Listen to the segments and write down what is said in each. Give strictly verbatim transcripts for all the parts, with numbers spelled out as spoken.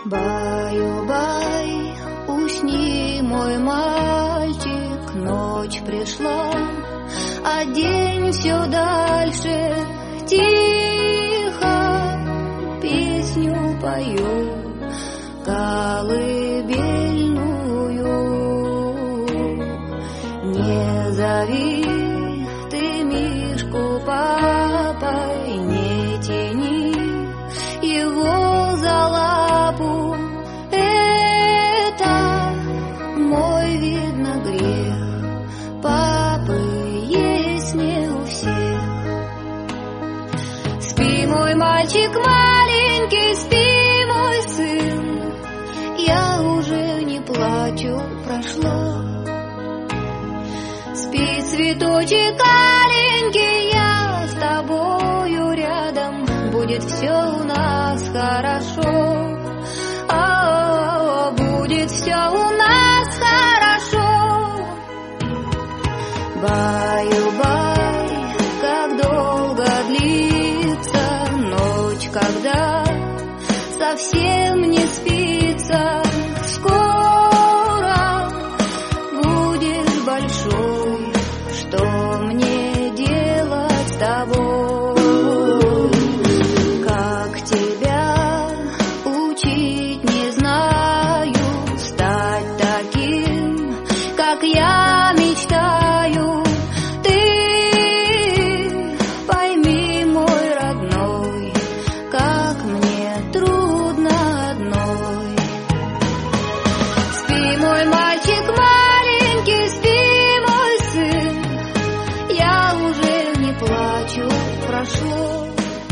Баю-бай, усни, мой мальчик, ночь пришла, а день все дальше. Тихо песню пою, колыбельную. Не зови ты Мишку папой, не тяни его за лапу. Это мой, видно, грех. Папы есть не у всех. Спи, мой мальчик маленький, спи, мой сын. Я уже не плачу, прошло. Спи, цветочек аленький, я с тобою рядом. Будет все у нас хорошо. О, будет все у нас хорошо. Баю-бай, как долго длится ночь, когда совсем не спится. Скоро будешь большой, что мне делать с тобой? Как тебя учить не знаю, стать таким, как я мечтаю. Ты пойми, мой родной, как мне трудно одной. Спи, мой мальчик маленький, спи, мой сын. Я уже не плачу, прошло.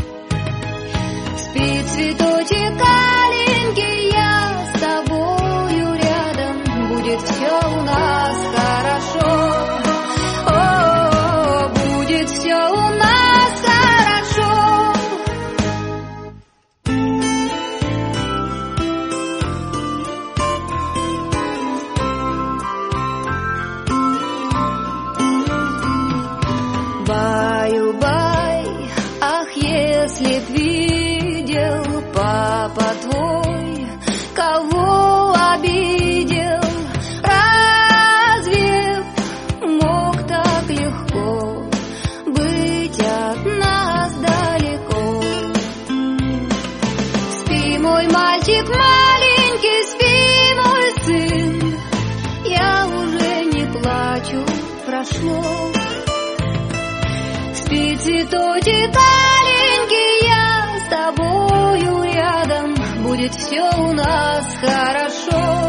Спи, цветочек аленький, я с тобою рядом. Будет все у нас хорошо. О, будет все у нас хорошо. Баю-бай, ах, если б видел папа твой, кого обидел. Разве мог так легко быть от нас далеко? Спи, мой мальчик маленький, спи, мой сын. Я уже не плачу, прошло. Спи, цветочек аленький, я с тобою рядом. Будет все у нас хорошо.